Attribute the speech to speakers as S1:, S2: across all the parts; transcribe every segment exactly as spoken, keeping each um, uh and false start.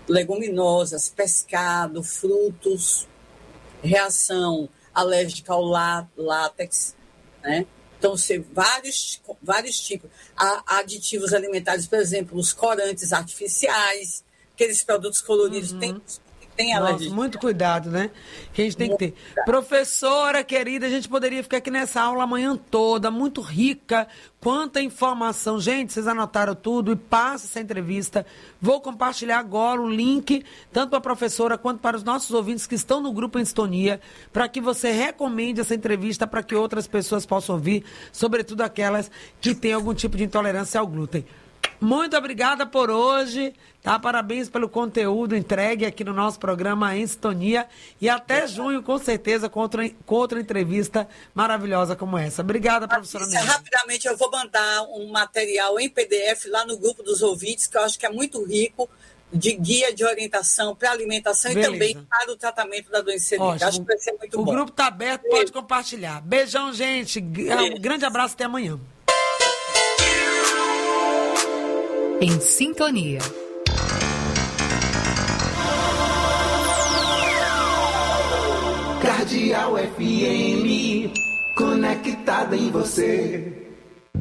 S1: leguminosas, pescado, frutos, reação alérgica ao lá, látex, né? Então, ser vários, vários tipos. Há aditivos alimentares, por exemplo, os corantes artificiais, aqueles produtos coloridos, uhum. tem, tem alergia.
S2: Nossa, muito cuidado, né? Que a gente tem muito que ter. Cuidado. Professora querida, a gente poderia ficar aqui nessa aula a manhã toda, muito rica, quanta informação. Gente, vocês anotaram tudo e passa essa entrevista. Vou compartilhar agora o link, tanto para a professora quanto para os nossos ouvintes que estão no Grupo em Sintonia, para que você recomende essa entrevista para que outras pessoas possam ouvir, sobretudo aquelas que têm algum tipo de intolerância ao glúten. Muito obrigada por hoje, tá? Parabéns pelo conteúdo entregue aqui no nosso programa Em Sintonia e até junho, com certeza, com outra, com outra entrevista maravilhosa como essa. Obrigada, professora Neide.
S1: Rapidamente, eu vou mandar um material em P D F lá no grupo dos ouvintes, que eu acho que é muito rico, de guia de orientação para alimentação. Beleza. E também para o tratamento da doença celíaca. Acho que vai ser muito
S2: o
S1: bom.
S2: O grupo está aberto, Beijo. Pode compartilhar. Beijão, gente. Beijo. Um grande abraço, até amanhã.
S3: Em Sintonia.
S4: Cardeal F M, conectada em você.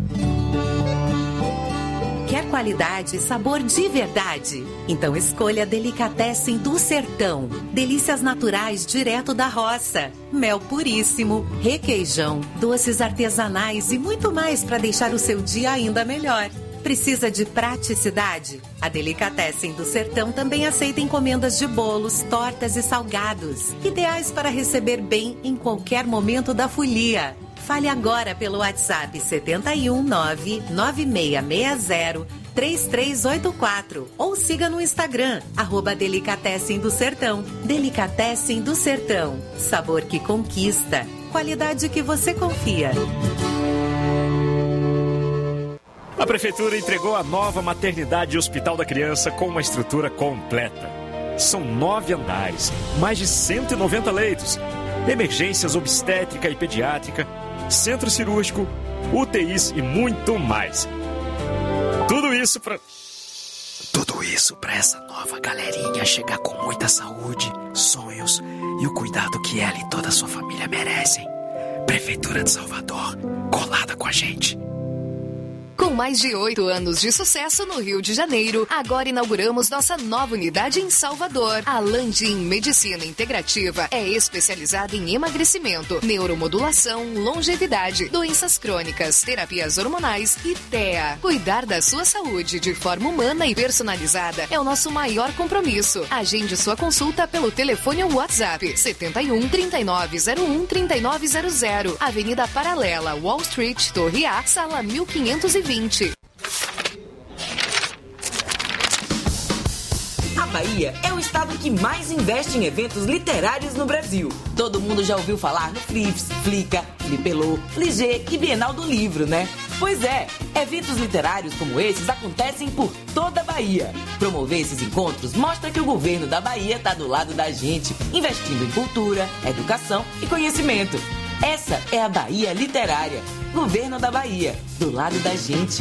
S3: Quer qualidade e sabor de verdade? Então escolha Delicatessen do Sertão. Delícias naturais direto da roça. Mel puríssimo, requeijão, doces artesanais e muito mais para deixar o seu dia ainda melhor. Precisa de praticidade? A Delicatessen do Sertão também aceita encomendas de bolos, tortas e salgados, ideais para receber bem em qualquer momento da folia. Fale agora pelo WhatsApp sete um nove nove seis seis zero três três oito quatro ou siga no Instagram, arroba Delicatessen do Sertão. Delicatessen do Sertão. Sabor que conquista. Qualidade que você confia.
S5: A Prefeitura entregou a nova maternidade e hospital da criança com uma estrutura completa. São nove andares, mais de cento e noventa leitos, emergências obstétrica e pediátrica, centro cirúrgico, U T Is e muito mais. Tudo isso para...
S6: Tudo isso para essa nova galerinha chegar com muita saúde, sonhos e o cuidado que ela e toda a sua família merecem. Prefeitura de Salvador, colada com a gente.
S3: Com mais de oito anos de sucesso no Rio de Janeiro, agora inauguramos nossa nova unidade em Salvador. A Landim Medicina Integrativa é especializada em emagrecimento, neuromodulação, longevidade, doenças crônicas, terapias hormonais e T E A. Cuidar da sua saúde de forma humana e personalizada é o nosso maior compromisso. Agende sua consulta pelo telefone ou WhatsApp sete um, trinta e nove zero um, trinta e nove zero zero, Avenida Paralela, Wall Street, Torre A, sala mil quinhentos e vinte.
S7: A Bahia é o estado que mais investe em eventos literários no Brasil. Todo mundo já ouviu falar no Flips, Flica, Flipelô, Fligê e Bienal do Livro, né? Pois é, eventos literários como esses acontecem por toda a Bahia. Promover esses encontros mostra que o governo da Bahia está do lado da gente, investindo em cultura, educação e conhecimento. Essa é a Bahia Literária. Governo da Bahia, do lado da gente.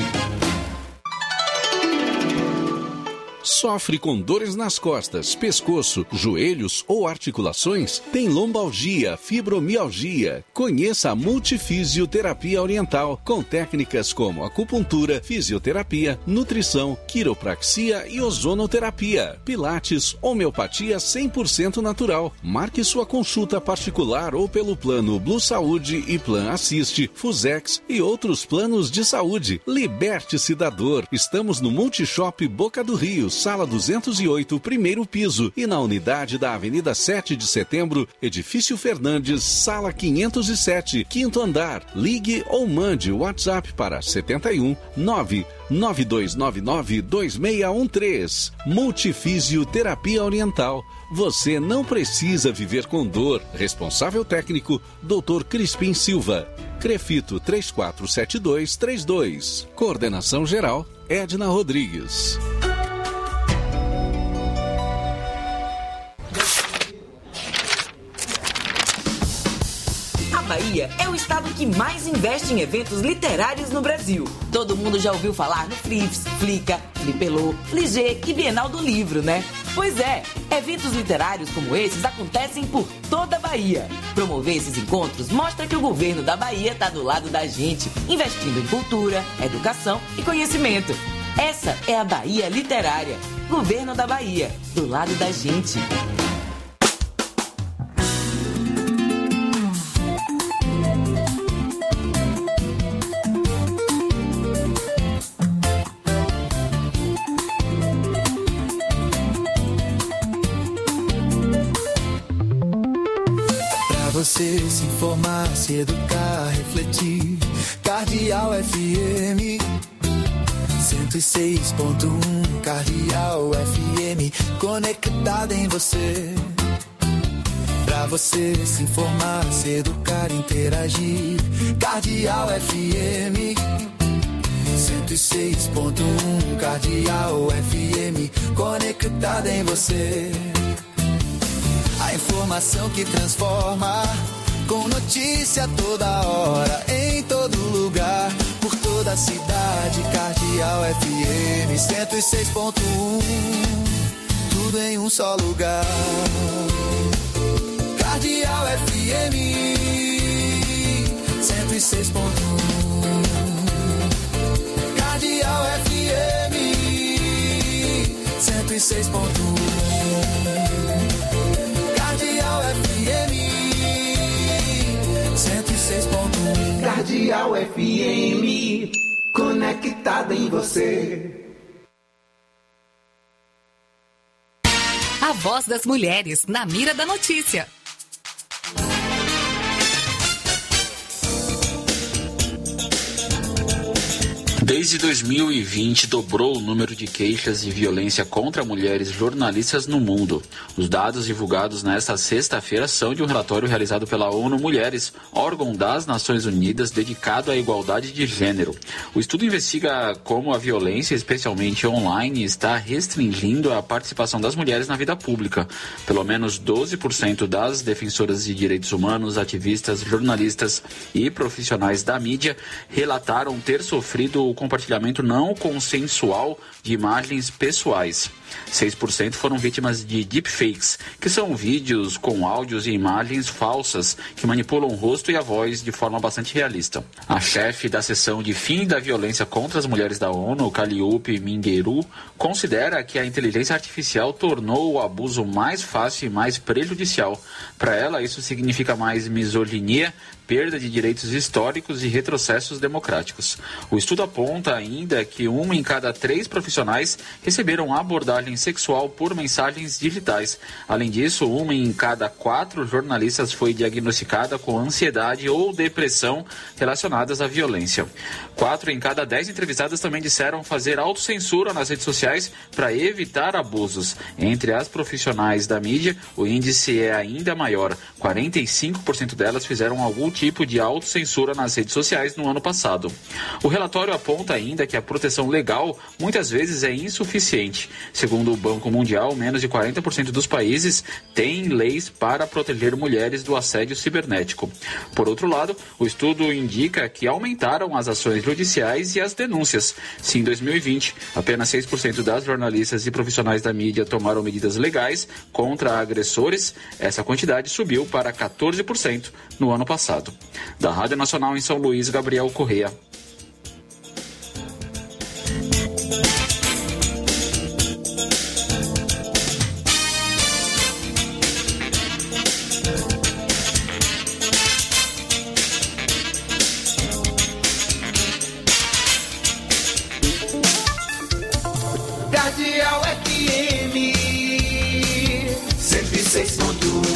S8: Sofre com dores nas costas, pescoço, joelhos ou articulações? Tem lombalgia, fibromialgia? Conheça a Multifisioterapia Oriental, com técnicas como acupuntura, fisioterapia, nutrição, quiropraxia e ozonoterapia, pilates, homeopatia cem por cento natural. Marque sua consulta particular ou pelo plano Blue Saúde e Plan Assiste, Fusex e outros planos de saúde. Liberte-se da dor. Estamos no Multishop Boca do Rio, Sala duzentos e oito, primeiro piso, e na unidade da Avenida sete de Setembro, Edifício Fernandes, Sala quinhentos e sete, quinto andar. Ligue ou mande o WhatsApp para sete um nove nove dois nove nove dois seis um três. Multifisioterapia Oriental. Você não precisa viver com dor. Responsável técnico, doutor Crispim Silva. Crefito três quatro sete dois três dois. Coordenação geral, Edna Rodrigues.
S7: Bahia é o estado que mais investe em eventos literários no Brasil. Todo mundo já ouviu falar no Flips, Flica, Flipelô, Fligê e Bienal do Livro, né? Pois é, eventos literários como esses acontecem por toda a Bahia. Promover esses encontros mostra que o governo da Bahia está do lado da gente, investindo em cultura, educação e conhecimento. Essa é a Bahia Literária. Governo da Bahia, do lado da gente.
S9: Você se informar, se educar, refletir. Cardeal F M cento e seis ponto um. Cardeal F M conectada em você. Pra você se informar, se educar, interagir. Cardeal F M cento e seis ponto um. Cardeal F M conectada em você. A informação que transforma, com notícia toda hora, em todo lugar, por toda a cidade. Cardeal F M cento e seis ponto um, tudo em um só lugar. Cardeal F M cento e seis ponto um. Cardeal F M cento e seis ponto um. Cardeal F M cento e seis ponto um.
S4: Cardeal F M, conectada em você.
S3: A voz das mulheres na mira da notícia.
S10: Desde dois mil e vinte, dobrou o número de queixas de violência contra mulheres jornalistas no mundo. Os dados divulgados nesta sexta-feira são de um relatório realizado pela ONU Mulheres, órgão das Nações Unidas dedicado à igualdade de gênero. O estudo investiga como a violência, especialmente online, está restringindo a participação das mulheres na vida pública. Pelo menos doze por cento das defensoras de direitos humanos, ativistas, jornalistas e profissionais da mídia relataram ter sofrido o compartilhamento não consensual de imagens pessoais. seis por cento foram vítimas de deepfakes, que são vídeos com áudios e imagens falsas que manipulam o rosto e a voz de forma bastante realista. A chefe da seção de fim da violência contra as mulheres da ONU, Calliope Mingueru, considera que a inteligência artificial tornou o abuso mais fácil e mais prejudicial. Para ela, isso significa mais misoginia, perda de direitos históricos e retrocessos democráticos. O estudo aponta ainda que uma em cada três profissionais receberam abordagem sexual por mensagens digitais. Além disso, uma em cada quatro jornalistas foi diagnosticada com ansiedade ou depressão relacionadas à violência. Quatro em cada dez entrevistadas também disseram fazer autocensura nas redes sociais para evitar abusos. Entre as profissionais da mídia, o índice é ainda maior. quarenta e cinco por cento delas fizeram algum tipo de autocensura nas redes sociais no ano passado. O relatório aponta ainda que a proteção legal muitas vezes é insuficiente. Segundo o Banco Mundial, menos de quarenta por cento dos países têm leis para proteger mulheres do assédio cibernético. Por outro lado, o estudo indica que aumentaram as ações judiciais e as denúncias. Se em dois mil e vinte, apenas seis por cento das jornalistas e profissionais da mídia tomaram medidas legais contra agressores, essa quantidade subiu para quatorze por cento no ano passado. Da Rádio Nacional em São Luís, Gabriel Correa.
S4: Cardeal F M cento e seis ponto um.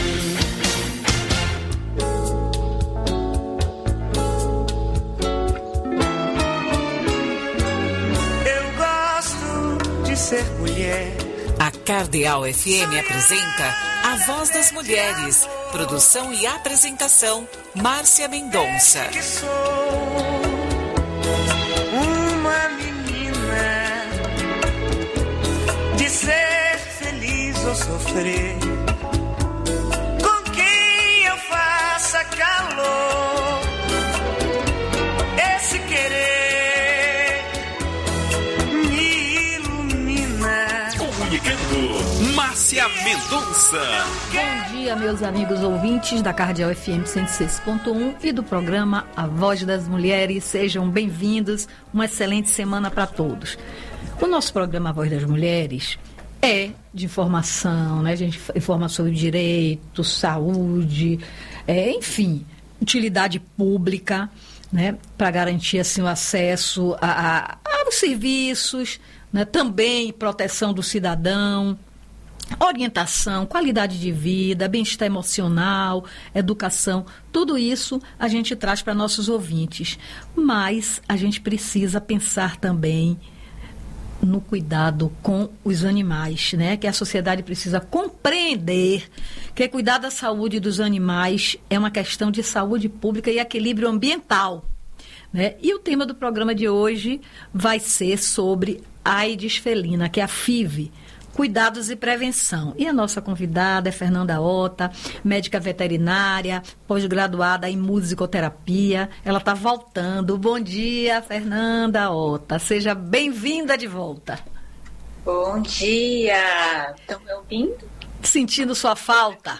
S11: Ser mulher.
S3: A Cardeal F M apresenta A Voz das Mulheres. Produção e apresentação, Márcia Mendonça.
S11: Que sou uma menina de ser feliz ou sofrer, com quem eu faça calor, esse querer
S5: Comunicando
S8: Márcia Mendonça.
S12: Bom dia, meus amigos ouvintes da Cardeal F M cento e seis ponto um e do programa A Voz das Mulheres. Sejam bem-vindos. Uma excelente semana para todos. O nosso programa A Voz das Mulheres é de informação, né? A gente informa sobre direito, saúde, é, enfim, utilidade pública, né? Para garantir assim, o acesso a, a, aos serviços, né? Também proteção do cidadão, orientação, qualidade de vida, bem-estar emocional, educação, tudo isso a gente traz para nossos ouvintes. Mas a gente precisa pensar também no cuidado com os animais, né? Que a sociedade precisa compreender que cuidar da saúde dos animais é uma questão de saúde pública e equilíbrio ambiental, né? E o tema do programa de hoje vai ser sobre AIDS felina, que é a F I V, Cuidados e Prevenção. E a nossa convidada é Fernanda Ota, médica veterinária, pós-graduada em musicoterapia. Ela está voltando. Bom dia, Fernanda Ota. Seja bem-vinda de volta.
S13: Bom dia. Estão me ouvindo?
S12: Sentindo sua falta?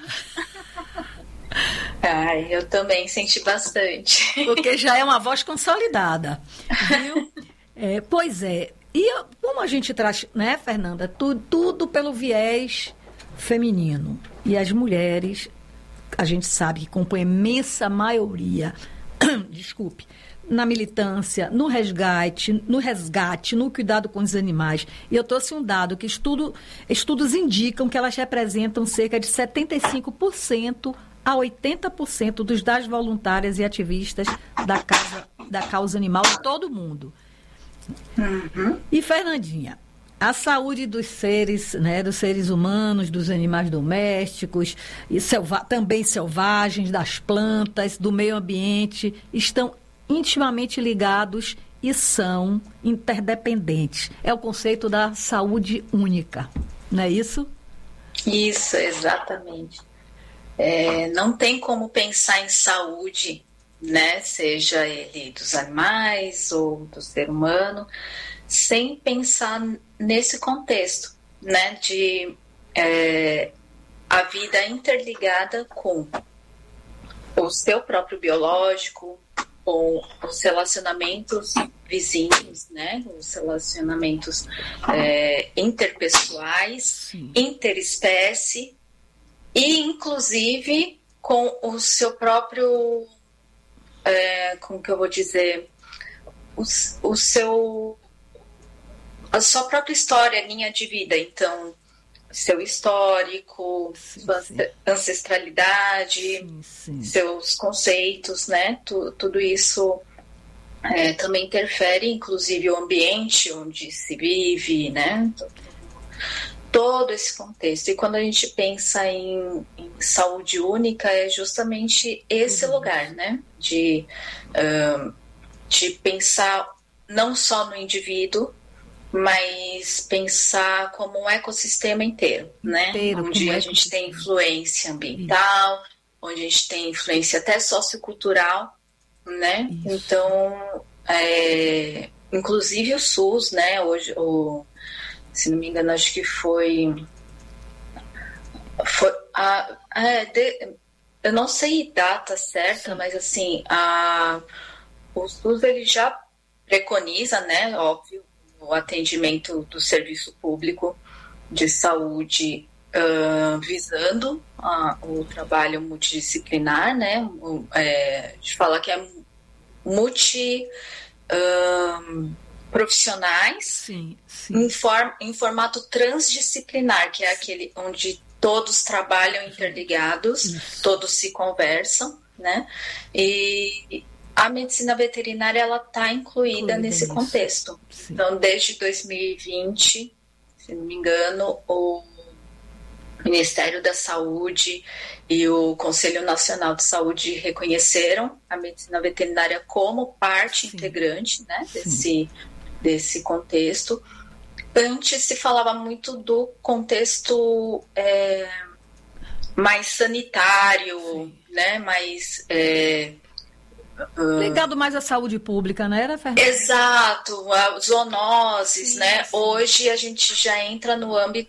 S13: Ai, eu também senti bastante.
S12: Porque já é uma voz consolidada, viu? É, pois é. E como a gente traz, né, Fernanda, tudo, tudo pelo viés feminino. E as mulheres, a gente sabe que compõem a imensa maioria, desculpe, na militância, no resgate, no resgate, no cuidado com os animais. E eu trouxe um dado que estudo, estudos indicam que elas representam cerca de setenta e cinco por cento a oitenta por cento dos das voluntárias e ativistas da causa, da causa animal de todo o mundo. Uhum. E Fernandinha, a saúde dos seres, né, dos seres humanos, dos animais domésticos, e selva- também selvagens, das plantas, do meio ambiente, estão intimamente ligados e são interdependentes. É o conceito da saúde única, não é isso?
S13: Isso, exatamente. É, não tem como pensar em saúde, né, seja ele dos animais ou do ser humano, sem pensar nesse contexto, né, de é, a vida interligada com o seu próprio biológico, com os relacionamentos vizinhos, né, os relacionamentos é, interpessoais, Sim. interespécie e, inclusive, com o seu próprio É, como que eu vou dizer, o, o seu, a sua própria história, linha de vida. Então, seu histórico, sim, sua sim. ancestralidade, sim, sim. seus conceitos, né? Tu, tudo isso é, também interfere, inclusive o ambiente onde se vive, né? Todo esse contexto. E quando a gente pensa em, em saúde única, é justamente esse uhum. lugar, né? De, uh, de pensar não só no indivíduo, mas pensar como um ecossistema inteiro, né? Inteiro, onde a gente tem influência ambiental, Isso. onde a gente tem influência até sociocultural, né? Isso. Então, é, inclusive o SUS, né? Hoje, o se não me engano, acho que foi, foi a, a, de, eu não sei data certa, Sim. mas assim, a, o SUS ele já preconiza, né, óbvio, o atendimento do serviço público de saúde uh, visando a, o trabalho multidisciplinar, né, o, é, a gente fala que é multi... Uh, profissionais sim, sim. Em, form, em formato transdisciplinar, que é aquele onde todos trabalham interligados, Isso. todos se conversam, né? E a medicina veterinária ela está incluída Incluída nesse nisso. contexto. Sim. Então, desde dois mil e vinte, se não me engano, o Ministério da Saúde e o Conselho Nacional de Saúde reconheceram a medicina veterinária como parte Sim. integrante, né, desse, desse contexto. Antes se falava muito do contexto é, mais sanitário, Sim. né, mais... É,
S12: ligado mais à saúde pública, não era, Fernanda?
S13: Exato, zoonoses, Sim, né? Sim. Hoje a gente já entra no âmbito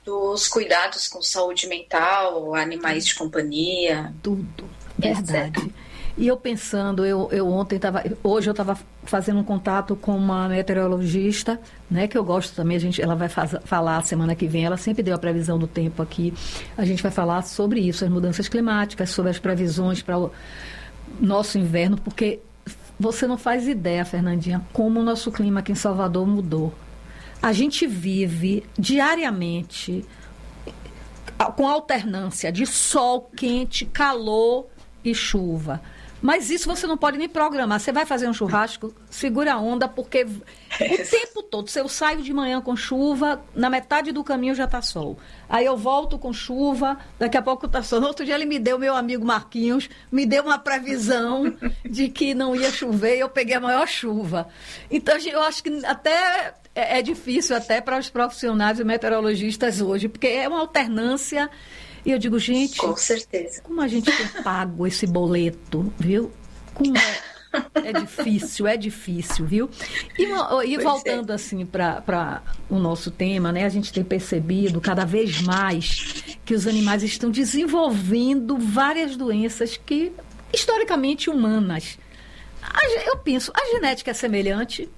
S13: dos cuidados com saúde mental, animais de companhia.
S12: Tudo, verdade. etcétera. E eu pensando, eu, eu ontem estava, hoje eu estava fazendo um contato com uma meteorologista, né, que eu gosto também, a gente, ela vai faz, falar semana que vem, ela sempre deu a previsão do tempo aqui, a gente vai falar sobre isso, as mudanças climáticas, sobre as previsões para o nosso inverno, porque você não faz ideia, Fernandinha, como o nosso clima aqui em Salvador mudou. A gente vive diariamente com alternância de sol, quente, calor e chuva. Mas isso você não pode nem programar. Você vai fazer um churrasco, segura a onda, porque o tempo todo, se eu saio de manhã com chuva, na metade do caminho já está sol. Aí eu volto com chuva, daqui a pouco está sol. No outro dia ele me deu, meu amigo Marquinhos, me deu uma previsão de que não ia chover e eu peguei a maior chuva. Então eu acho que até é difícil até para os profissionais e meteorologistas hoje, porque é uma alternância. E eu digo, gente,
S13: com certeza,
S12: como a gente tem pago esse boleto, viu? Como é, é difícil, é difícil, viu? E, e voltando é. assim para o nosso tema, né? A gente tem percebido cada vez mais que os animais estão desenvolvendo várias doenças que, historicamente, humanas. Eu penso, a genética é semelhante?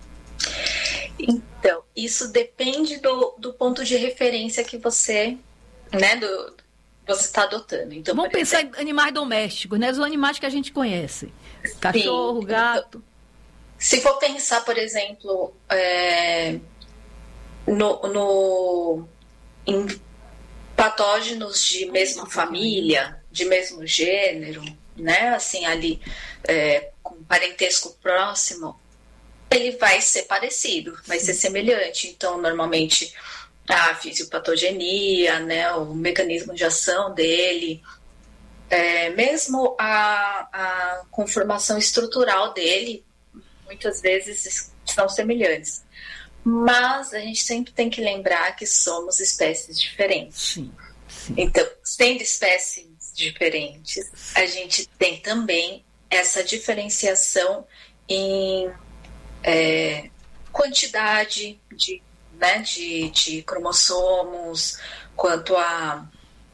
S13: Então, isso depende do, do ponto de referência que você, né, do, você está adotando. Então,
S12: vamos pensar exemplo, em animais domésticos, né? Os animais que a gente conhece. Cachorro, sim, gato.
S13: Então, se for pensar, por exemplo, é, no, no, em patógenos de mesma família, de mesmo gênero, né? Assim, ali, é, com parentesco próximo, ele vai ser parecido, vai sim. ser semelhante. Então, normalmente, a fisiopatogenia, né, o mecanismo de ação dele, é, mesmo a, a conformação estrutural dele, muitas vezes são semelhantes. Mas a gente sempre tem que lembrar que somos espécies diferentes.
S12: Sim, sim.
S13: Então, sendo espécies diferentes, a gente tem também essa diferenciação em é, quantidade de Né, de, de cromossomos, quanto a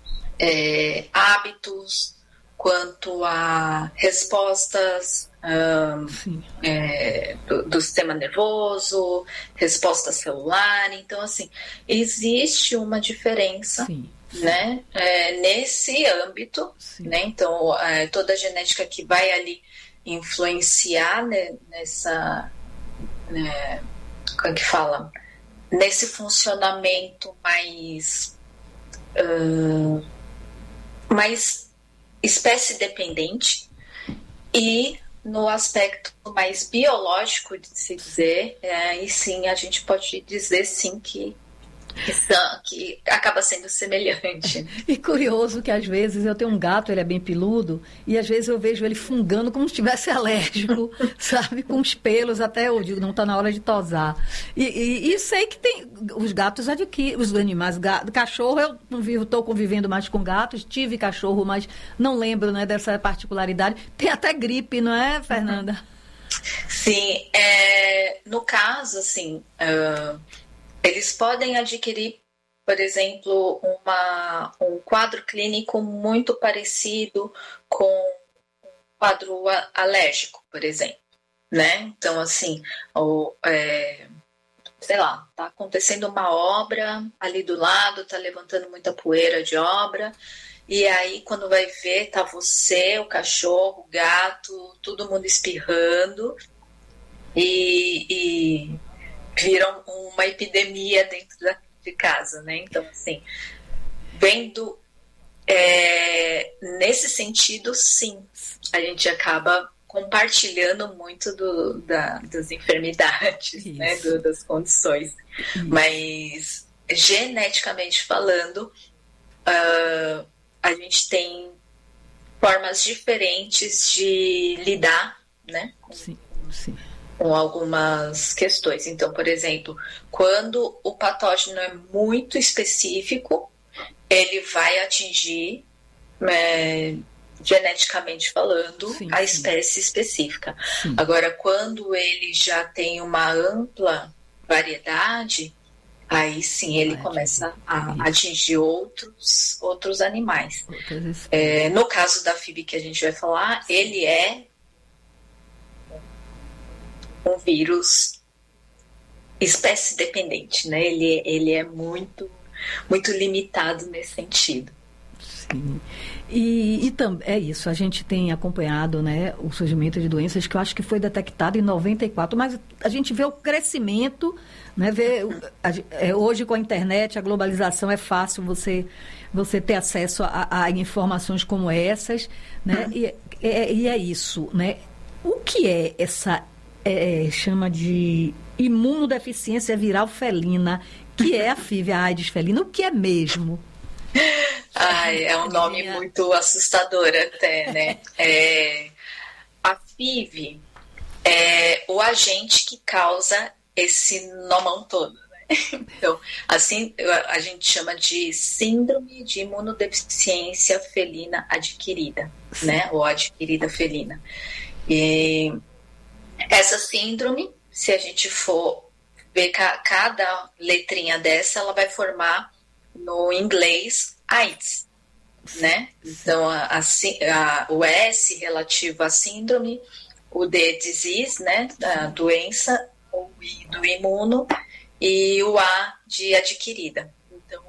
S13: é, hábitos, quanto a respostas um, é, do, do sistema nervoso, resposta celular. Então, assim, existe uma diferença, sim, sim. Né, é, nesse âmbito. Né? Então, é, toda a genética que vai ali influenciar, né, nessa... Né, como é que fala? Nesse funcionamento mais uh, mais espécie dependente e no aspecto mais biológico de se dizer, é, e sim, a gente pode dizer sim que Que, são, que acaba sendo semelhante.
S12: E curioso que às vezes eu tenho um gato, ele é bem peludo, e às vezes eu vejo ele fungando como se estivesse alérgico, sabe? Com os pelos, até eu digo, não está na hora de tosar. E, e, e sei que tem, os gatos adquirem, os animais, gato, cachorro, eu estou convivendo mais com gatos, tive cachorro, mas não lembro, né, dessa particularidade. Tem até gripe, não é, Fernanda?
S13: Sim, é, no caso, assim... Uh... eles podem adquirir, por exemplo, uma, um quadro clínico muito parecido com um quadro alérgico, por exemplo, né? Então, assim, ou, é, sei lá, tá acontecendo uma obra ali do lado, tá levantando muita poeira de obra, e aí quando vai ver, tá você, o cachorro, o gato, todo mundo espirrando, e... e viram uma epidemia dentro da, de casa, né? Então, assim, vendo é, nesse sentido, sim, a gente acaba compartilhando muito do, da, das enfermidades, né? Do, das condições. Isso. Mas, geneticamente falando, uh, a gente tem formas diferentes de lidar, né?
S12: Sim, sim.
S13: Com algumas questões. Então, por exemplo, quando o patógeno é muito específico, ele vai atingir, é, geneticamente falando, sim, a espécie sim. específica. Sim. Agora, quando ele já tem uma ampla variedade, aí sim ele vai começa a isso. atingir outros, outros animais. É, no caso da F I V que a gente vai falar, ele é um vírus espécie dependente, né? Ele, ele é muito, muito limitado nesse sentido.
S12: Sim. E, e tam, é isso, a gente tem acompanhado, né, o surgimento de doenças que eu acho que foi detectado em noventa e quatro, mas a gente vê o crescimento, né, vê, a, é, hoje com a internet, a globalização, é fácil você, você ter acesso a, a informações como essas, né, e, é, e é isso, né? O que é essa, é, chama de imunodeficiência viral felina, que é a F I V, a AIDS felina, o que é mesmo?
S13: Ai, é um nome muito assustador até, né? É, a F I V é o agente que causa esse nomão todo, né? Então, assim, a gente chama de síndrome de imunodeficiência felina adquirida, né? Ou adquirida felina. E essa síndrome, se a gente for ver cada letrinha dessa, ela vai formar no inglês AIDS, né? Então a, a, a, o S relativo à síndrome, o D disease, né, da doença, o I do imuno e o A de adquirida. Então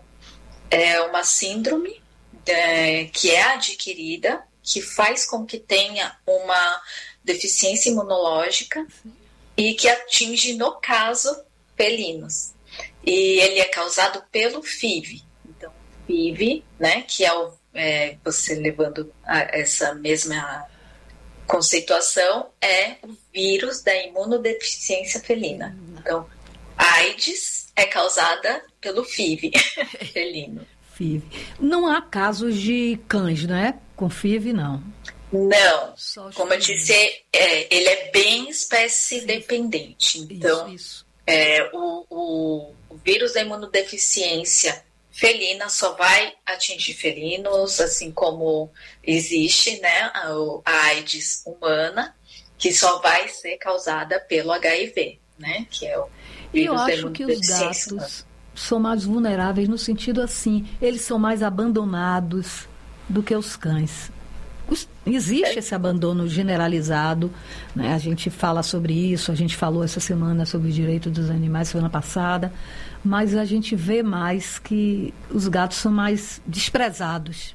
S13: é uma síndrome é, que é adquirida, que faz com que tenha uma deficiência imunológica e que atinge, no caso, felinos. E ele é causado pelo F I V. Então, F I V, né, que é, o, é você levando a essa mesma conceituação, é o vírus da imunodeficiência felina. Então, a AIDS é causada pelo F I V felino.
S12: F I V. Não há casos de cães, né? Com F I V, não.
S13: Não. Como eu disse, é, ele é bem espécie dependente. Então, isso, isso. É, o, o, o vírus da imunodeficiência felina só vai atingir felinos, assim como existe, né, a, a AIDS humana, que só vai ser causada pelo H I V, né, que é o vírus da imunodeficiência.
S12: Eu acho que os gatos são mais vulneráveis no sentido assim, eles são mais abandonados do que os cães. Existe esse abandono generalizado, né? A gente fala sobre isso, a gente falou essa semana sobre o direito dos animais, semana passada, mas a gente vê mais que os gatos são mais desprezados.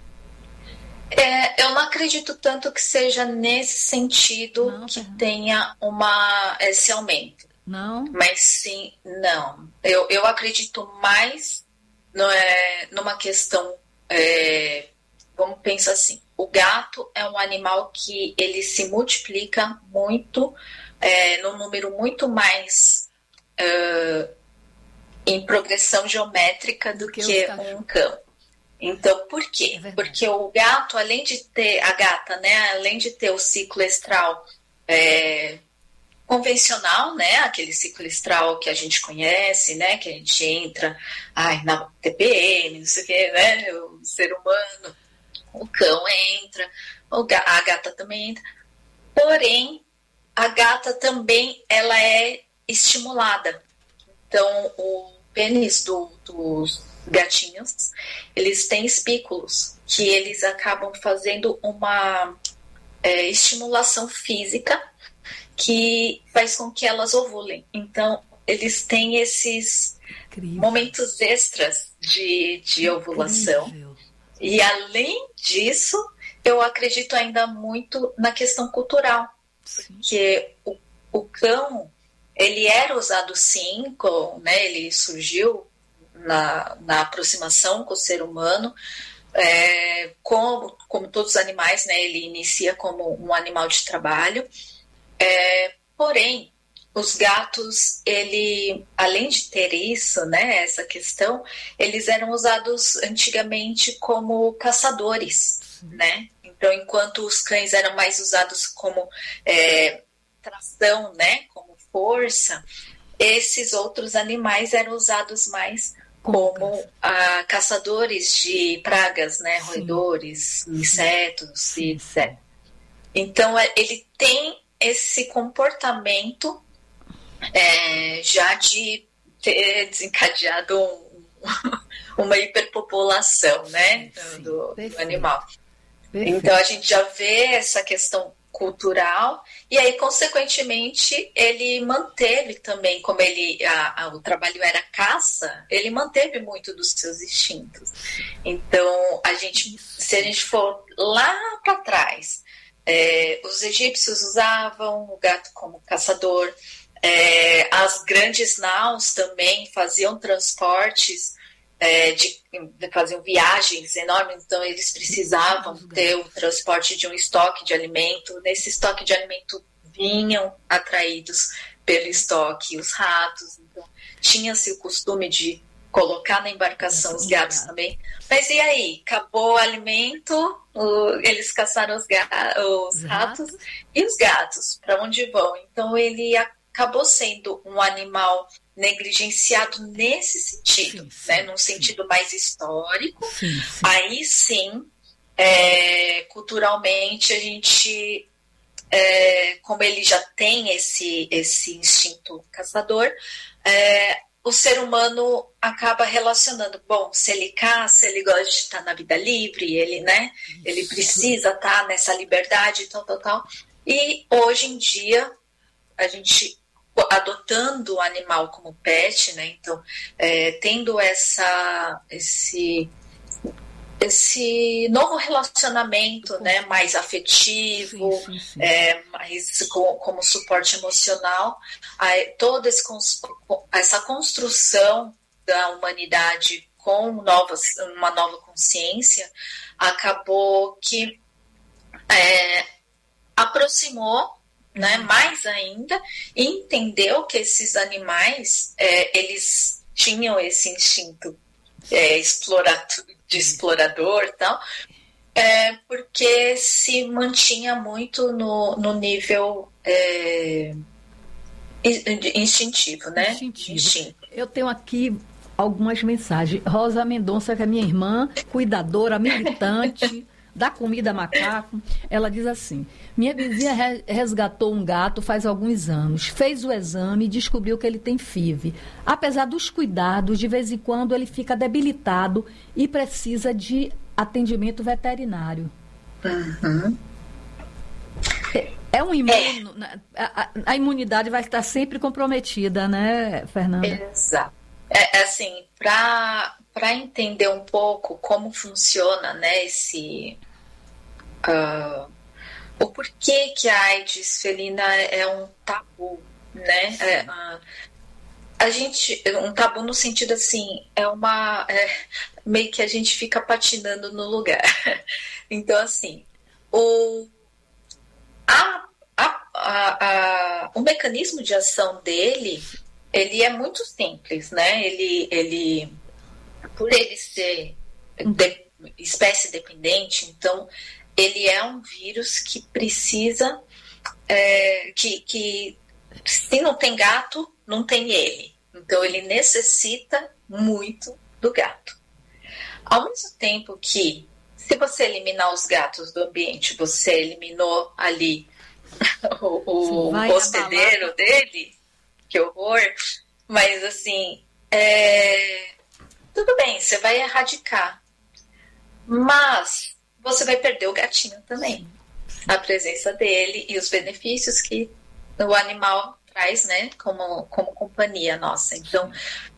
S13: É, eu não acredito tanto que seja nesse sentido não, que tá. tenha uma, esse aumento.
S12: Não?
S13: Mas sim, não. Eu, eu acredito mais no, é, numa questão, é, vamos pensar assim, o gato é um animal que ele se multiplica muito, é, num número muito mais uh, em progressão geométrica do que, que um cão. Então, por quê? É Porque o gato, além de ter, a gata, né, além de ter o ciclo estral é, convencional, né, aquele ciclo estral que a gente conhece, né, que a gente entra ai, na T P M, não sei o que, né, o ser humano, o cão entra, a gata também entra. Porém, a gata também ela é estimulada. Então, o pênis do, dos gatinhos, eles têm espículos que eles acabam fazendo uma é, estimulação física que faz com que elas ovulem. Então, eles têm esses Incrível. momentos extras de, de ovulação. Incrível. E, além disso, eu acredito ainda muito na questão cultural. Sim. Porque o, o cão, ele era usado sim, com, né, ele surgiu na, na aproximação com o ser humano, é, como, como todos os animais, né, ele inicia como um animal de trabalho. É, porém, os gatos, ele, além de ter isso, né, essa questão, eles eram usados antigamente como caçadores, né? Então, enquanto os cães eram mais usados como é, tração, né, como força, esses outros animais eram usados mais como ah, caçadores de pragas, né, roedores, Sim. insetos, Sim. etcétera. Então, ele tem esse comportamento É, já de ter desencadeado um, uma hiperpopulação, né, do, do animal. Perfeito. Então a gente já vê essa questão cultural e aí consequentemente ele manteve também, como ele a, a, o trabalho era caça, ele manteve muito dos seus instintos. Então a gente, se a gente for lá para trás, é, os egípcios usavam o gato como caçador, é, as grandes naus também faziam transportes, É, de, de faziam viagens enormes, então eles precisavam ter o transporte de um estoque de alimento. Nesse estoque de alimento vinham atraídos pelo estoque os ratos, então tinha-se o costume de colocar na embarcação os gatos também. Mas e aí? Acabou o alimento, o, eles caçaram os, ga, os ratos e os gatos, para onde vão? Então ele acabou sendo um animal negligenciado nesse sentido, sim, sim, né? Num sentido sim. mais histórico. Sim, sim. Aí sim, é, culturalmente a gente, é, como ele já tem esse, esse instinto caçador, é, o ser humano acaba relacionando, bom, se ele caça, ele gosta de estar na vida livre, ele, né? Ele precisa estar nessa liberdade, tal, tal, tal. E hoje em dia a gente adotando o animal como pet, né? Então, é, tendo essa, esse, esse novo relacionamento, né? Mais afetivo, sim, sim, sim. É, mais com, como suporte emocional, aí, toda esse, essa construção da humanidade com novas, uma nova consciência acabou que é, aproximou, né, mais ainda, e entendeu que esses animais, é, eles tinham esse instinto é, explorador, de explorador e tal, é, porque se mantinha muito no, no nível é, instintivo, né?
S12: Instintivo. Instinto. Eu tenho aqui algumas mensagens. Rosa Mendonça, que é minha irmã, cuidadora, militante da comida macaco, ela diz assim: minha vizinha resgatou um gato faz alguns anos, fez o exame e descobriu que ele tem F I V. Apesar dos cuidados, de vez em quando ele fica debilitado e precisa de atendimento veterinário.
S13: Uhum.
S12: É um imuno, é. A, a imunidade vai estar sempre comprometida, né, Fernanda?
S13: Exato. É, assim, para para entender um pouco como funciona, né, esse uh, o porquê que a AIDS felina é um tabu, né? É, uh, a gente um tabu no sentido assim, é uma é, meio que a gente fica patinando no lugar. Então assim, o a, a, a, a, o mecanismo de ação dele, ele é muito simples, né? Ele ele por ele ser de, espécie dependente, então ele é um vírus que precisa, é, que, que se não tem gato, não tem ele. Então ele necessita muito do gato. Ao mesmo tempo que, se você eliminar os gatos do ambiente, você eliminou ali o, o hospedeiro abalar. dele, que horror, mas assim, é... tudo bem, você vai erradicar, mas você vai perder o gatinho também, a presença dele e os benefícios que o animal traz, né, como, como companhia nossa. Então,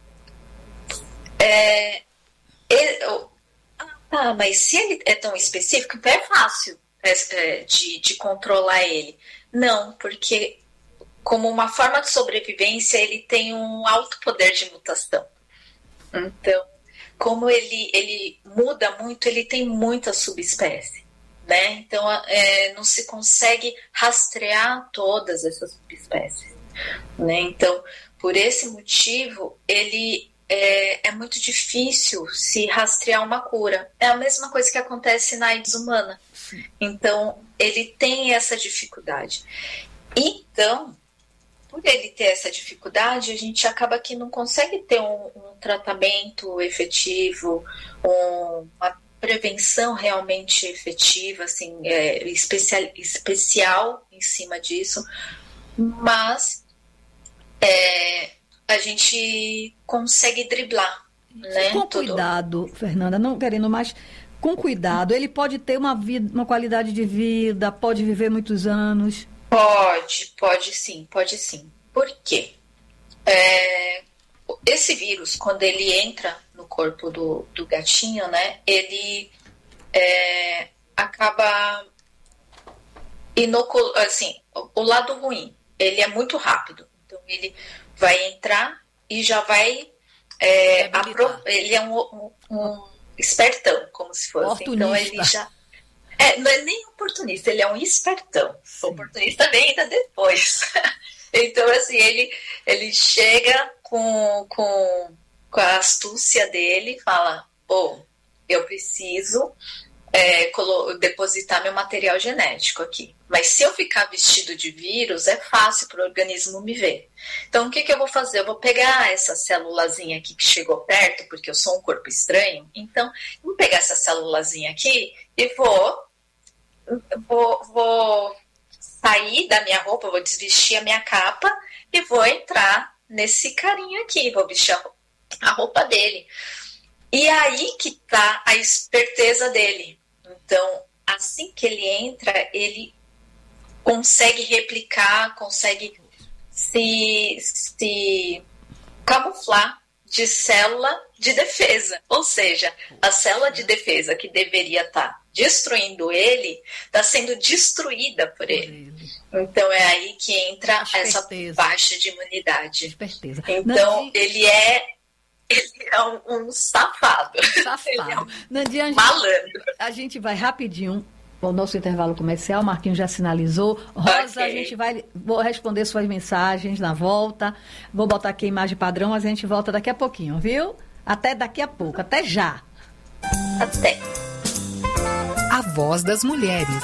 S13: é, ele, ah, mas se ele é tão específico, então é fácil é, de, de controlar ele. Não, porque como uma forma de sobrevivência, ele tem um alto poder de mutação. Então, como ele, ele muda muito, ele tem muita subespécie, né? Então, é, não se consegue rastrear todas essas subespécies, né? Então, por esse motivo, ele é, é muito difícil se rastrear uma cura. É a mesma coisa que acontece na AIDS humana. Então, ele tem essa dificuldade. Então, por ele ter essa dificuldade, a gente acaba que não consegue ter um, um tratamento efetivo, um, uma prevenção realmente efetiva, assim, é, especial, especial em cima disso, mas é, a gente consegue driblar, né?
S12: Com
S13: Tudo.
S12: cuidado, Fernanda, não querendo mais, com cuidado, ele pode ter uma vida, uma qualidade de vida, pode viver muitos anos.
S13: Pode, pode sim, pode sim. Por quê? É, esse vírus, quando ele entra no corpo do, do gatinho, né, ele é, acaba inoculando, assim, o, o lado ruim, ele é muito rápido. Então, ele vai entrar e já vai... É, apro- ele é um, um, um espertão, como se fosse. Então, ele já... É, não é nem oportunista, ele é um espertão. Sim. Oportunista vem ainda depois. Então, assim, ele, ele chega com, com, com a astúcia dele e fala, oh, eu preciso é, colo- depositar meu material genético aqui. Mas se eu ficar vestido de vírus, é fácil para o organismo me ver. Então, o que, que eu vou fazer? Eu vou pegar essa célulazinha aqui que chegou perto, porque eu sou um corpo estranho. Então, eu vou pegar essa célulazinha aqui e vou, vou, vou sair da minha roupa, vou desvestir a minha capa e vou entrar nesse carinha aqui, vou vestir a, a roupa dele. E aí que tá a esperteza dele. Então, assim que ele entra, ele consegue replicar, consegue se, se camuflar de célula de defesa. Ou seja, a célula de defesa que deveria estar destruindo ele, está sendo destruída por ele. Então é aí que entra essa baixa de imunidade.
S12: Esperteza.
S13: Então
S12: Nandinha...
S13: ele é ele é um, um safado.
S12: Safado.
S13: Ele é um
S12: Nandinha,
S13: malandro.
S12: A gente vai rapidinho para o nosso intervalo comercial. O Marquinhos já sinalizou. Rosa, okay. A gente vai vou responder suas mensagens na volta. Vou botar aqui a imagem padrão, mas a gente volta daqui a pouquinho, viu? Até daqui a pouco. Até já.
S13: Até.
S3: A Voz das Mulheres.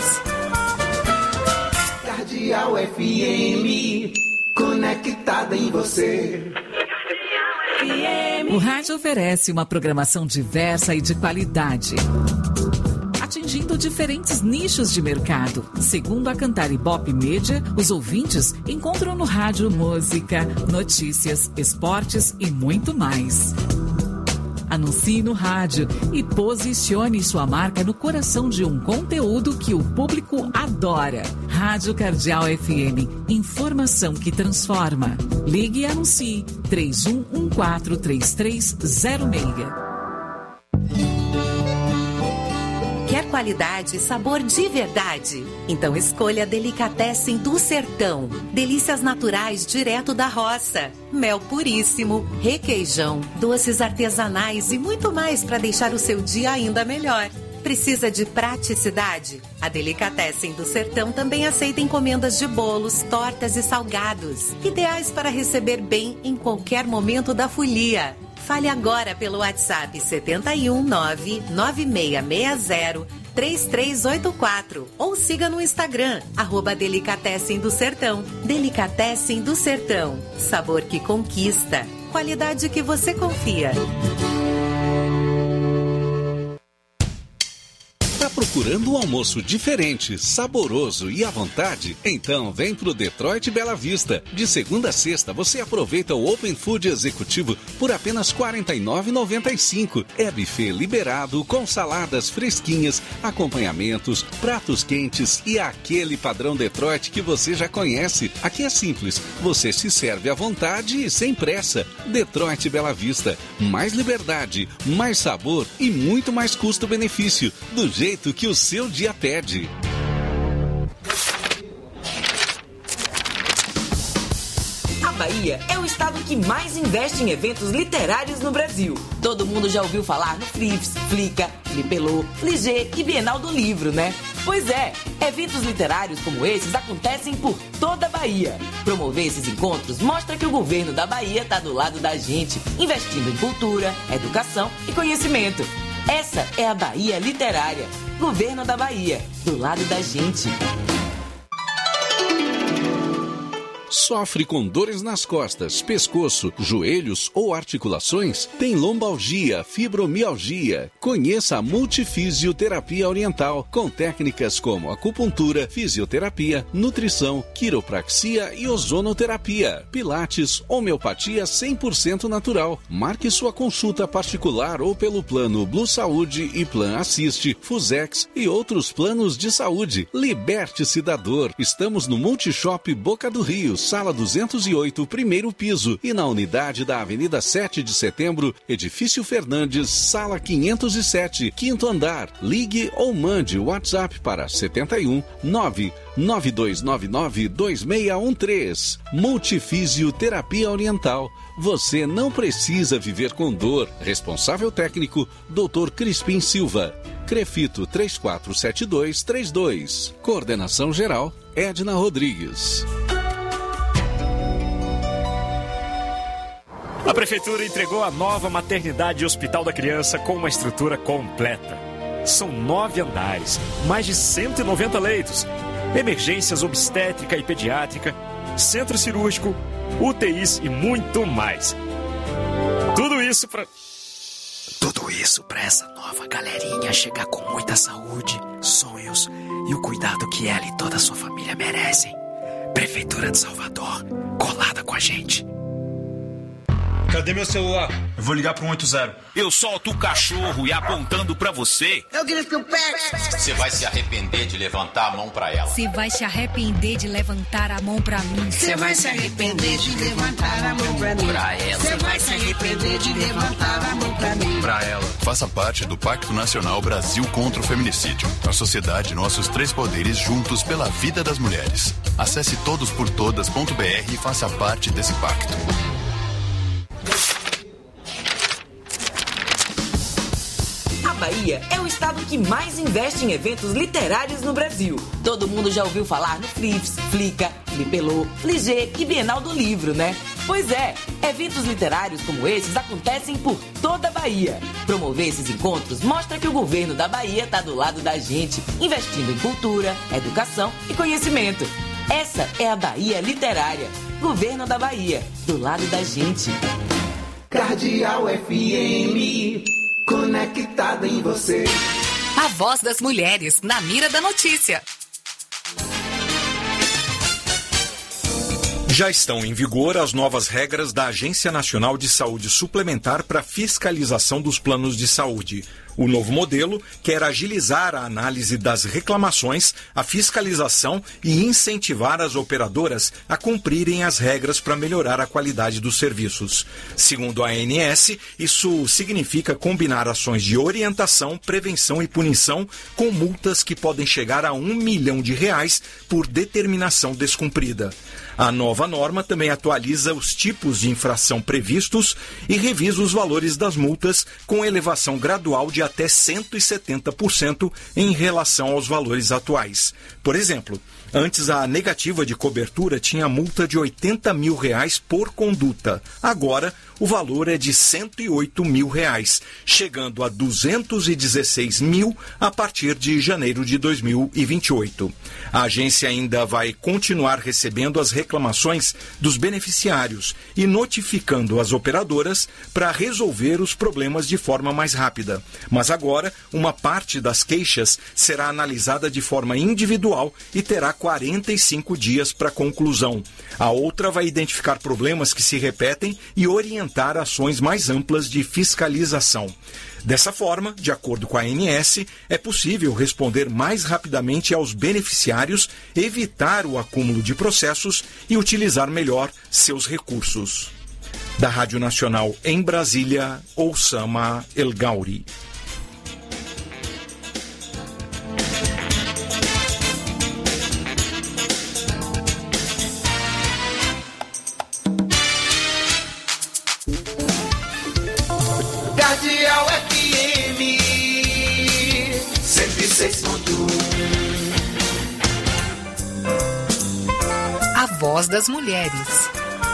S4: Cardeal F M, conectada em você.
S14: O rádio oferece uma programação diversa e de qualidade, atingindo diferentes nichos de mercado. Segundo a Cantar Ibope Media, os ouvintes encontram no rádio música, notícias, esportes e muito mais. Anuncie no rádio e posicione sua marca no coração de um conteúdo que o público adora. Rádio Cardeal F M, informação que transforma. Ligue e anuncie três um um quatro três três zero seis.
S3: Quer qualidade e sabor de verdade? Então escolha Delicatessen do Sertão. Delícias naturais direto da roça. Mel puríssimo, requeijão, doces artesanais e muito mais para deixar o seu dia ainda melhor. Precisa de praticidade? A Delicatessen do Sertão também aceita encomendas de bolos, tortas e salgados, ideais para receber bem em qualquer momento da folia. Fale agora pelo WhatsApp sete um nove nove seis seis zero três três oito quatro ou siga no Instagram, arroba Delicatessen do Sertão. Delicatessen do Sertão. Sabor que conquista. Qualidade que você confia.
S8: Tá procurando um almoço diferente, saboroso e à vontade? Então vem pro Detroit Bela Vista. De segunda a sexta você aproveita o Open Food Executivo por apenas quarenta e nove reais e noventa e cinco centavos. É buffet liberado com saladas fresquinhas, acompanhamentos, pratos quentes e aquele padrão Detroit que você já conhece. Aqui é simples, você se serve à vontade e sem pressa. Detroit Bela Vista, mais liberdade, mais sabor e muito mais custo-benefício, do jeito que o seu dia pede.
S7: A Bahia é o estado que mais investe em eventos literários no Brasil. Todo mundo já ouviu falar no Flips, Flica, Flipelô, Fligê e Bienal do Livro, né? Pois é, eventos literários como esses acontecem por toda a Bahia. Promover esses encontros mostra que o governo da Bahia está do lado da gente, investindo em cultura, educação e conhecimento. Essa é a Bahia Literária. Governo da Bahia, do lado da gente.
S8: Sofre com dores nas costas, pescoço, joelhos ou articulações? Tem lombalgia, fibromialgia? Conheça a Multifisioterapia Oriental, com técnicas como acupuntura, fisioterapia, nutrição, quiropraxia e ozonoterapia, pilates, homeopatia cem por cento natural. Marque sua consulta particular ou pelo plano Blue Saúde e Plan Assiste, Fusex e outros planos de saúde. Liberte-se da dor. Estamos no Multishop Boca do Rio, Sala duzentos e oito, primeiro piso, e na unidade da Avenida sete de Setembro, Edifício Fernandes, Sala quinhentos e sete, quinto andar. Ligue ou mande o WhatsApp para setenta e um, nove nove dois nove nove, dois seis um três. Multifisioterapia Oriental. Você não precisa viver com dor. Responsável técnico, doutor Crispim Silva. Crefito três quatro sete dois três dois. Coordenação geral, Edna Rodrigues.
S5: A Prefeitura entregou a nova maternidade e hospital da criança com uma estrutura completa. São nove andares, mais de cento e noventa leitos, emergências obstétrica e pediátrica, centro cirúrgico, U T Is e muito mais. Tudo isso para...
S6: Tudo isso para essa nova galerinha chegar com muita saúde, sonhos e o cuidado que ela e toda a sua família merecem. Prefeitura de Salvador, colada com a gente.
S15: Cadê meu celular? Eu vou ligar pro um oito zero.
S16: Eu solto o cachorro e apontando pra você.
S17: Eu grito que o pé.
S18: Você vai se arrepender de levantar a mão pra ela.
S19: Você vai se arrepender de levantar a mão pra mim.
S17: Você vai se arrepender de levantar a mão pra mim.
S18: Pra ela.
S17: Você vai se arrepender de levantar a mão pra mim.
S15: Pra ela.
S20: Faça parte do Pacto Nacional Brasil contra o Feminicídio. A sociedade, nossos três poderes juntos pela vida das mulheres. Acesse todos por todas ponto b r e faça parte desse pacto.
S7: A Bahia é o estado que mais investe em eventos literários no Brasil. Todo mundo já ouviu falar no Flifs, Flica, Flipelô, Fligê e Bienal do Livro, né? Pois é, eventos literários como esses acontecem por toda a Bahia. Promover esses encontros mostra que o governo da Bahia está do lado da gente, investindo em cultura, educação e conhecimento. Essa é a Bahia Literária. Governo da Bahia, do lado da gente.
S4: Cardeal F M, conectada em você.
S3: A voz das mulheres, na mira da notícia.
S21: Já estão em vigor as novas regras da Agência Nacional de Saúde Suplementar para fiscalização dos planos de saúde. O novo modelo quer agilizar a análise das reclamações, a fiscalização e incentivar as operadoras a cumprirem as regras para melhorar a qualidade dos serviços. Segundo a A N S, isso significa combinar ações de orientação, prevenção e punição com multas que podem chegar a um milhão de reais por determinação descumprida. A nova norma também atualiza os tipos de infração previstos e revisa os valores das multas com elevação gradual de até cento e setenta por cento em relação aos valores atuais. Por exemplo, antes a negativa de cobertura tinha multa de oitenta mil reais por conduta. Agora, o valor é de cento e oito mil reais, chegando a duzentos e dezesseis mil a partir de janeiro de dois mil e vinte e oito. A agência ainda vai continuar recebendo as reclamações dos beneficiários e notificando as operadoras para resolver os problemas de forma mais rápida. Mas agora, uma parte das queixas será analisada de forma individual e terá quarenta e cinco dias para conclusão. A outra vai identificar problemas que se repetem e orientar ações mais amplas de fiscalização. Dessa forma, de acordo com a A N S, é possível responder mais rapidamente aos beneficiários, evitar o acúmulo de processos e utilizar melhor seus recursos. Da Rádio Nacional em Brasília, Oussama El Gauri.
S4: Cardeal F M cento e seis ponto um.
S3: A voz das mulheres.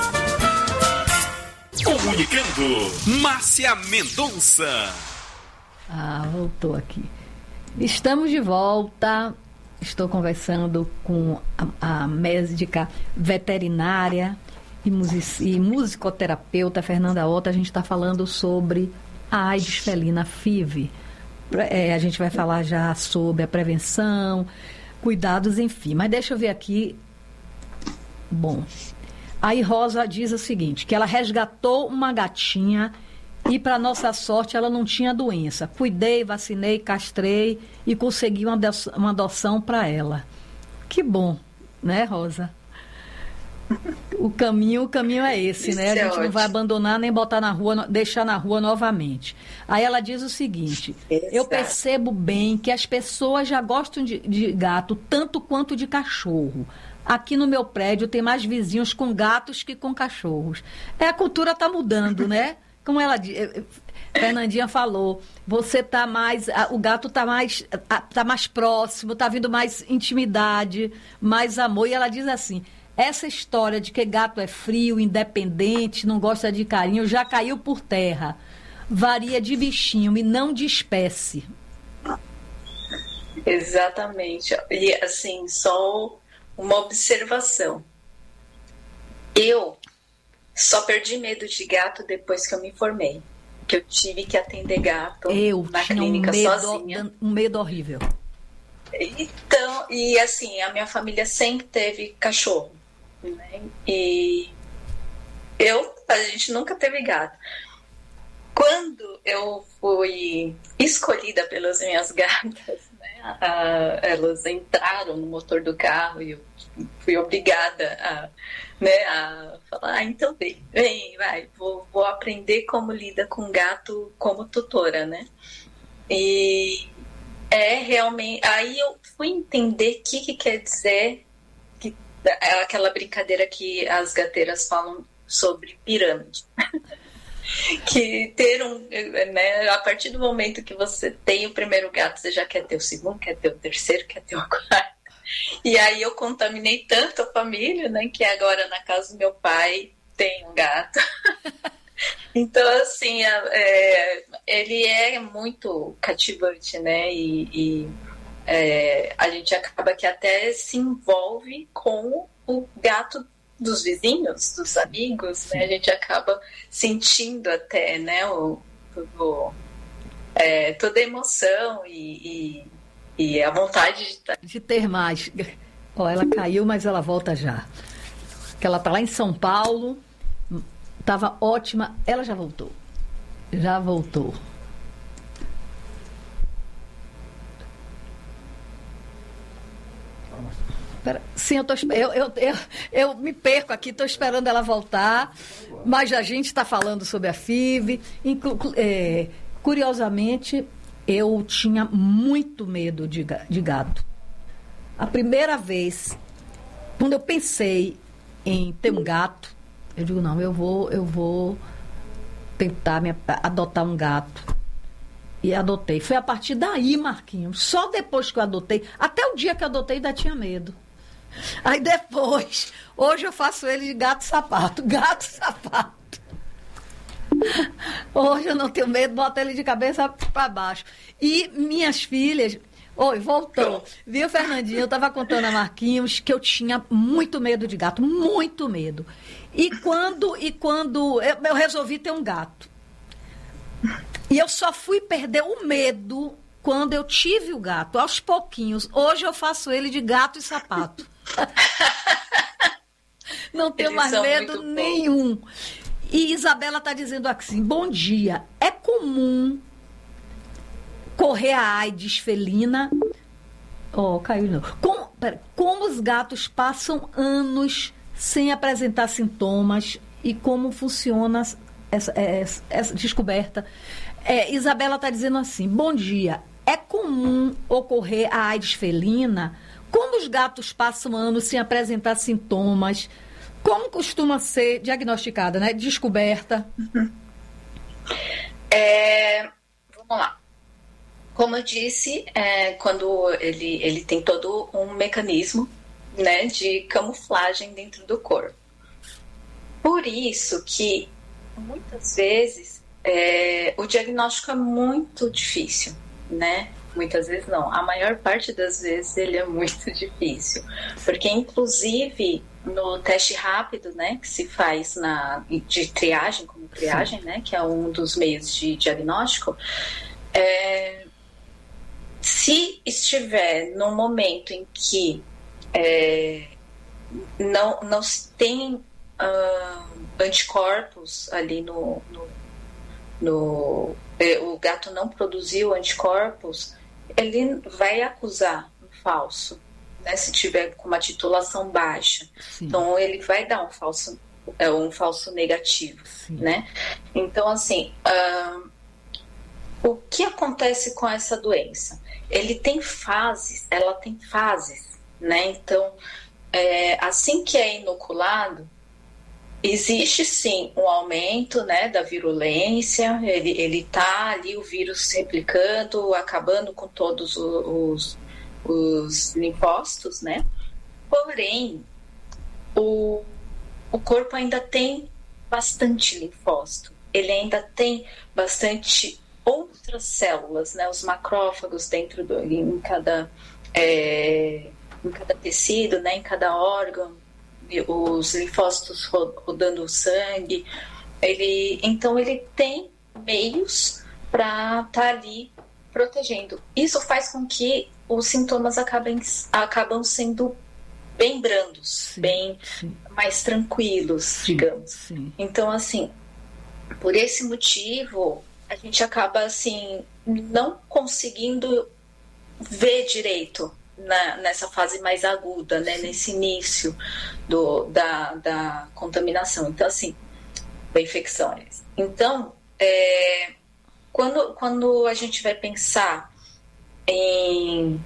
S16: Comunicando, Márcia Mendonça.
S12: Ah, voltou aqui. Estamos de volta estou conversando com a, a médica veterinária e, music, e musicoterapeuta Fernanda Ota. A gente está falando sobre a AIDS felina F I V. É, a gente vai falar já sobre a prevenção, cuidados, enfim. Mas deixa eu ver aqui. Bom, aí Rosa diz o seguinte, que ela resgatou uma gatinha e, para nossa sorte, ela não tinha doença. Cuidei, vacinei, castrei e consegui uma adoção, uma adoção para ela. Que bom, né, Rosa? O caminho, o caminho é esse, né? A gente não vai abandonar nem botar na rua, deixar na rua novamente. Aí ela diz o seguinte: eu percebo bem que as pessoas já gostam de, de gato tanto quanto de cachorro. Aqui no meu prédio tem mais vizinhos com gatos que com cachorros. É, a cultura está mudando, né? Como ela Fernandinha falou, você tá mais, o gato está mais, tá mais próximo, está vindo mais intimidade, mais amor. E ela diz assim: essa história de que gato é frio, independente, não gosta de carinho, já caiu por terra. Varia de bichinho e não de espécie.
S13: Exatamente. E assim, só uma observação. Eu só perdi medo de gato depois que eu me formei. Que eu tive que atender gato
S12: eu
S13: na
S12: tinha
S13: clínica
S12: um medo,
S13: sozinha.
S12: Um medo horrível.
S13: Então, e assim, a minha família sempre teve cachorro, né? E eu, a gente nunca teve gato. Quando eu fui escolhida pelas minhas gatas, né, a, elas entraram no motor do carro e eu fui obrigada a, né, a falar, ah, então vem, vem, vai, vou, vou aprender como lida com gato como tutora, né? E é realmente, aí eu fui entender o que, que quer dizer que, aquela brincadeira que as gateiras falam sobre pirâmide. Que ter um, né, a partir do momento que você tem o primeiro gato, você já quer ter o segundo, quer ter o terceiro, quer ter o quarto. E aí eu contaminei tanto a família, né, que agora na casa do meu pai tem um gato. Então, assim, é, ele é muito cativante, né, e, e é, a gente acaba que até se envolve com o gato dos vizinhos, dos amigos, né? A gente acaba sentindo até, né, o, o, é, toda a emoção e, e, e a vontade de, tá...
S12: de ter mais. Ó, ela caiu, mas ela volta já. Que ela tá lá em São Paulo, tava ótima, ela já voltou. Já voltou. Sim, eu, tô, eu, eu, eu, eu me perco aqui, estou esperando ela voltar, mas a gente está falando sobre a F I V. Inclu, é, curiosamente, eu tinha muito medo de, de gato. A primeira vez, quando eu pensei em ter um gato, eu digo, não, eu vou, eu vou tentar me, adotar um gato. E adotei. Foi a partir daí, Marquinhos. Só depois que eu adotei, até o dia que eu adotei, ainda tinha medo. Aí depois, hoje eu faço ele de gato sapato. Gato sapato. Hoje eu não tenho medo, boto ele de cabeça para baixo. E minhas filhas... Oi, voltou. Viu, Fernandinho? Eu estava contando a Marquinhos que eu tinha muito medo de gato. Muito medo. E quando, e quando eu, eu resolvi ter um gato. E eu só fui perder o medo quando eu tive o gato, aos pouquinhos. Hoje eu faço ele de gato e sapato. Não tenho Eles mais medo nenhum. E Isabela está dizendo assim, bom dia, é comum correr a AIDS felina... Oh, caiu não. Como, pera, como os gatos passam anos sem apresentar sintomas e como funciona essa, essa, essa descoberta? É, Isabela está dizendo assim, bom dia, é comum ocorrer a AIDS felina? Como os gatos passam anos sem apresentar sintomas? Como costuma ser diagnosticada, né? Descoberta?
S13: É, vamos lá. Como eu disse, é, quando ele, ele tem todo um mecanismo, né, de camuflagem dentro do corpo. Por isso que, muitas vezes, É, o diagnóstico é muito difícil, né? Muitas vezes não. A maior parte das vezes ele é muito difícil. Porque, inclusive, no teste rápido, né, que se faz na, de triagem, como triagem, né, que é um dos meios de diagnóstico, é, se estiver num momento em que é, não, não se tem uh, anticorpos ali no, no, no é, o gato não produziu anticorpos, ele vai acusar um falso, né, se tiver com uma titulação baixa. Sim. Então ele vai dar um falso, é, um falso negativo. Sim. Né? Então, assim, uh, o que acontece com essa doença? Ele tem fases, ela tem fases, né? Então, é, assim que é inoculado, existe sim um aumento, né, da virulência, ele, ele tá ali, o vírus replicando, acabando com todos os, os linfócitos, né? Porém, o, o corpo ainda tem bastante linfócito, ele ainda tem bastante outras células, né? Os macrófagos dentro do, em cada, é, em cada tecido, né? Em cada órgão, os linfócitos rodando o sangue, ele, então ele tem meios para estar tá ali protegendo. Isso faz com que os sintomas acabem, acabam sendo bem brandos, sim, bem sim. mais tranquilos, sim, digamos. Sim. Então, assim, por esse motivo, a gente acaba assim não conseguindo ver direito Na, nessa fase mais aguda, né, nesse início do, da, da contaminação, então assim, da infecção. Então, é, quando, quando a gente vai pensar em,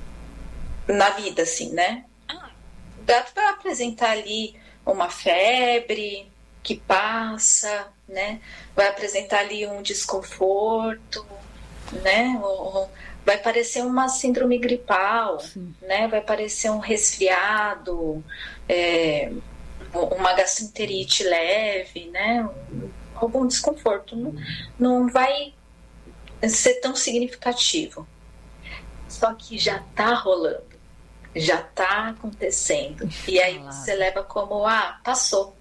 S13: na vida, assim, né, ah, o gato vai apresentar ali uma febre que passa, né, vai apresentar ali um desconforto, né, ou, vai parecer uma síndrome gripal, sim, né? Vai parecer um resfriado, é, uma gastroenterite leve, né? Algum desconforto. Não, não vai ser tão significativo. Só que já está rolando, já está acontecendo. E aí você leva como, ah, passou.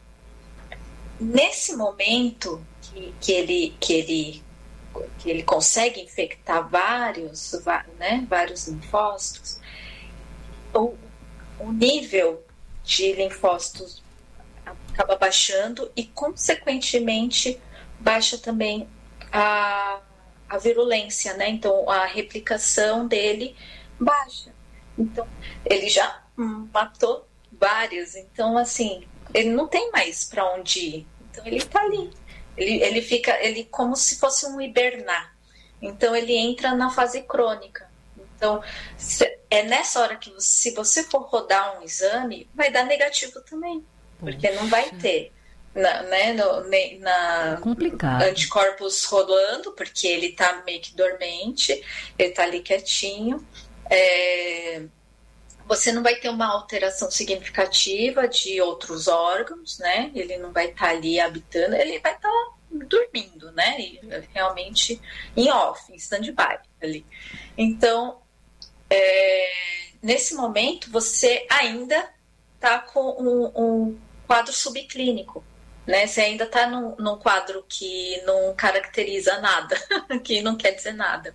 S13: Nesse momento que, que ele... Que ele que ele consegue infectar vários, né, vários linfócitos, o, o nível de linfócitos acaba baixando e, consequentemente, baixa também a, a virulência, né? Então, a replicação dele baixa. Então, ele já matou vários. Então, assim, ele não tem mais para onde ir. Então, ele está ali. Ele, ele fica ele como se fosse um hibernar. Então ele entra na fase crônica. Então se, é nessa hora que você, se você for rodar um exame, vai dar negativo também, porque não vai ter na, né, no, na,
S12: complicado.
S13: Anticorpos rolando, porque ele está meio que dormente, ele está ali quietinho. É, você não vai ter uma alteração significativa de outros órgãos, né? Ele não vai estar tá ali habitando, ele vai estar tá dormindo, né? E realmente em off, em stand-by ali. Então, é, nesse momento, você ainda está com um, um quadro subclínico, né? Você ainda está num, num quadro que não caracteriza nada, que não quer dizer nada.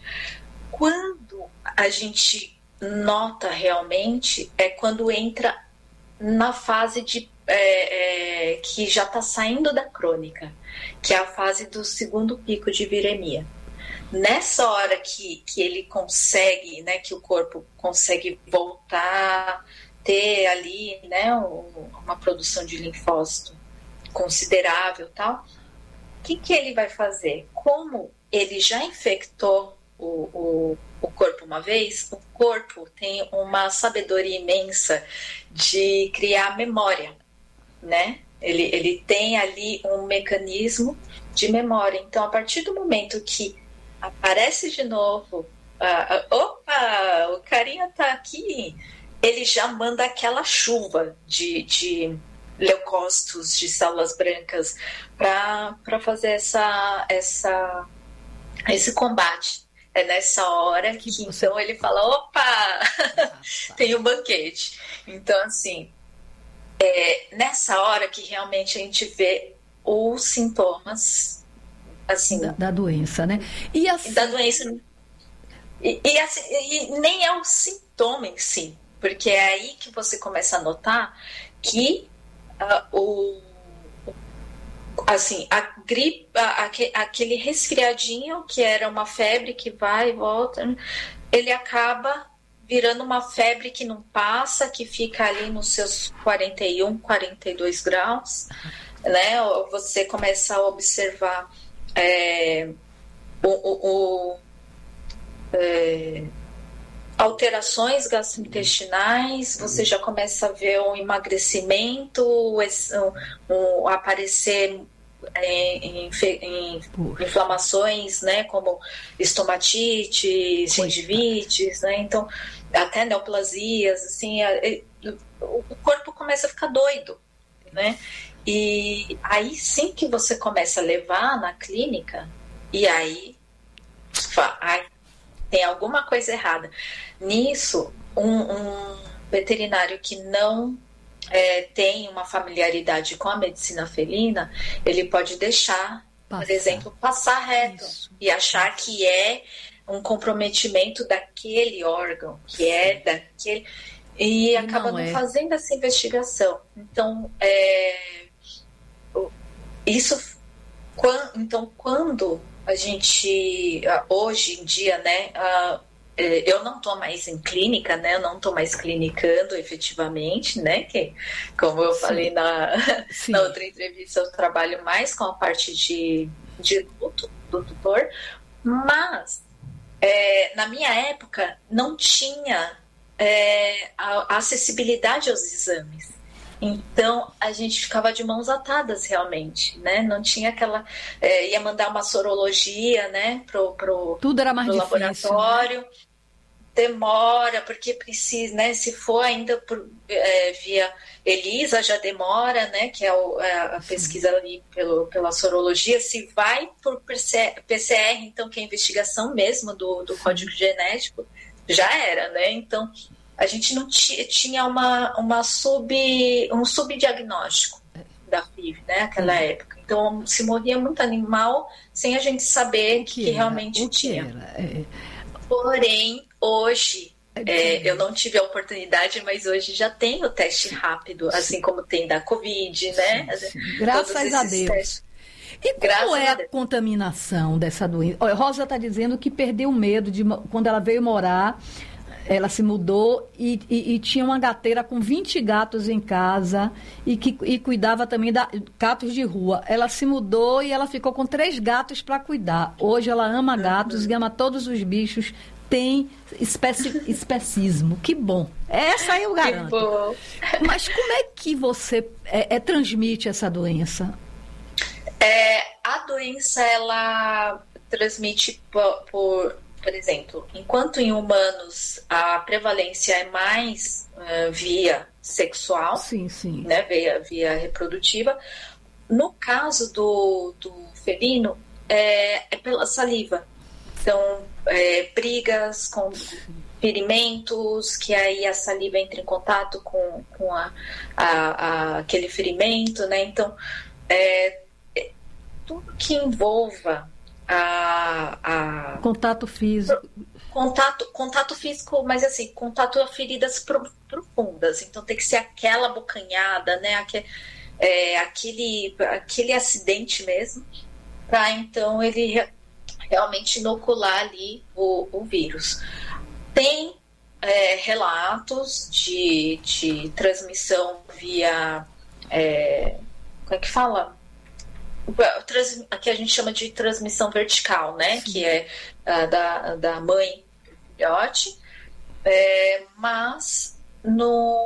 S13: Quando a gente nota realmente é quando entra na fase de é, é, que já está saindo da crônica, que é a fase do segundo pico de viremia. Nessa hora que, que ele consegue, né, que o corpo consegue voltar, ter ali, né, uma produção de linfócito considerável, tal, o que, que ele vai fazer? Como ele já infectou o, o o corpo uma vez, o corpo tem uma sabedoria imensa de criar memória, né? Ele, ele tem ali um mecanismo de memória. Então, a partir do momento que aparece de novo, uh, opa, o carinha tá aqui, ele já manda aquela chuva de, de leucócitos, de células brancas, para fazer essa, essa, esse combate. é nessa hora que, que então ele fala, opa, tem um banquete. Então, assim, é nessa hora que realmente a gente vê os sintomas, assim...
S12: Da, da doença, né? E assim...
S13: Da doença... E, e, assim, e nem é o sintoma em si, porque é aí que você começa a notar que uh, o... Assim, a gripe, a, aquele resfriadinho que era uma febre que vai e volta, ele acaba virando uma febre que não passa, que fica ali nos seus quarenta e um, quarenta e dois graus, né? Você começa a observar é, o, o, o, é, alterações gastrointestinais, você já começa a ver um emagrecimento, um, um aparecer em, em, em inflamações, né, como estomatite, gengivite, né, então até neoplasias, assim, o corpo começa a ficar doido, né, e aí sim que você começa a levar na clínica e aí ai, tem alguma coisa errada. Nisso, um, um veterinário que não é, tem uma familiaridade com a medicina felina, ele pode deixar, Passar. por exemplo, passar reto Isso. e achar que é um comprometimento daquele órgão, que é daquele... E, e acaba não, não é. fazendo essa investigação. Então, é, isso... Quando, então, quando... a gente, hoje em dia, né, eu não estou mais em clínica, né, eu não estou mais clinicando efetivamente, né, que, como eu Sim. falei na, na outra entrevista, eu trabalho mais com a parte de, de luto do tutor, mas é, na minha época não tinha é, a, a acessibilidade aos exames. Então, a gente ficava de mãos atadas, realmente, né? Não tinha aquela... É, ia mandar uma sorologia, né? Pro, pro,
S12: Tudo era mais
S13: pro
S12: difícil,
S13: laboratório.
S12: Né?
S13: Demora, porque precisa, né? Se for ainda por, é, via ELISA, já demora, né? Que é, o, é a pesquisa ali pelo, pela sorologia. Se vai por P C R, então, que é a investigação mesmo do, do código genético, já era, né? Então... a gente não t- tinha uma, uma sub, um subdiagnóstico da F I V, né, naquela uhum. época. Então, se morria muito animal sem a gente saber que, que realmente que tinha. É. Porém, hoje, é, eu não tive a oportunidade, mas hoje já tem o teste rápido, sim. assim como tem da Covid, né?
S12: Sim, sim. Graças a Deus. Testes. E como é a contaminação dessa doença? Olha, Rosa está dizendo que perdeu o medo de quando ela veio morar... Ela se mudou e, e, e tinha uma gateira com vinte gatos em casa e que e cuidava também de gatos de rua. Ela se mudou e ela ficou com três gatos para cuidar. Hoje ela ama gatos e ama todos os bichos. Tem especi, especismo. Que bom. Essa eu garanto.
S13: Que bom.
S12: Mas como é que você é, é, transmite essa doença?
S13: É, a doença, ela transmite por... por... Por exemplo, enquanto em humanos a prevalência é mais uh, via sexual,
S12: sim, sim.
S13: Né, via, via reprodutiva, no caso do, do felino é, é pela saliva. Então, é, brigas com ferimentos, que aí a saliva entra em contato com, com a, a, a, aquele ferimento, né? Então, é, é, tudo que envolva A, a...
S12: contato físico
S13: contato, contato físico, mas assim, contato a feridas pro, profundas, então tem que ser aquela bocanhada, né, aquele, é, aquele, aquele acidente mesmo, para então ele re, realmente inocular ali o, o vírus. Tem é, relatos de, de transmissão via é, como é que fala? Aqui a gente chama de transmissão vertical, né? Sim. Que é uh, da, da mãe para o filhote, é, mas no,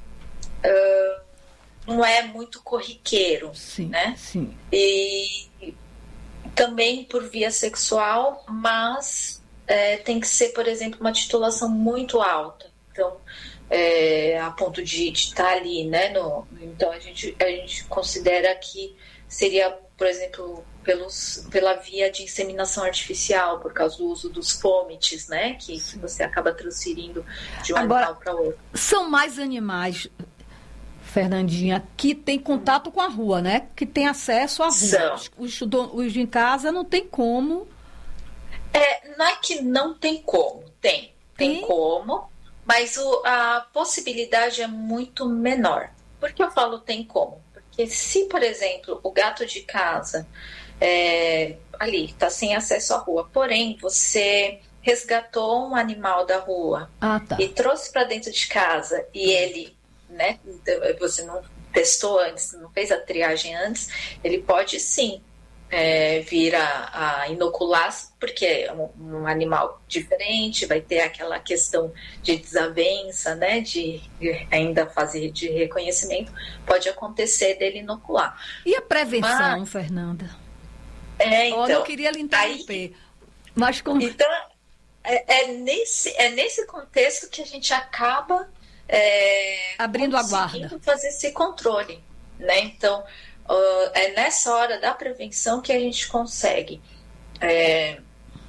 S13: uh, não é muito corriqueiro,
S12: sim,
S13: né?
S12: Sim.
S13: E também por via sexual, mas é, tem que ser, por exemplo, uma titulação muito alta. Então, é, a ponto de estar ali, né? No, então, a gente, a gente considera que seria por exemplo, pelos, pela via de inseminação artificial, por causa do uso dos fômites, né? Que, que você acaba transferindo de um
S12: Agora,
S13: animal para outro.
S12: São mais animais, Fernandinha, que tem contato com a rua, né? Que tem acesso à rua.
S13: São.
S12: Os, os, os de casa não tem como.
S13: É, não é que não tem como, tem. Tem, tem como, mas o, a possibilidade é muito menor. Por que eu falo tem como? Porque se, por exemplo, o gato de casa é, ali está sem acesso à rua, porém você resgatou um animal da rua
S12: ah, tá.
S13: e trouxe para dentro de casa e ele, né, você não testou antes, não fez a triagem antes, ele pode sim é, vir a, a inocular, porque é um, um animal diferente, vai ter aquela questão de desavença, né, de, de ainda fazer de reconhecimento, pode acontecer dele inocular.
S12: E a prevenção,
S13: mas,
S12: Fernanda?
S13: É, então,
S12: Olha, eu queria lhe interromper. Aí, mas como...
S13: Então, é, é, nesse, é nesse contexto que a gente acaba é,
S12: abrindo a guarda,
S13: fazer esse controle, né? Então, uh, é nessa hora da prevenção que a gente consegue é,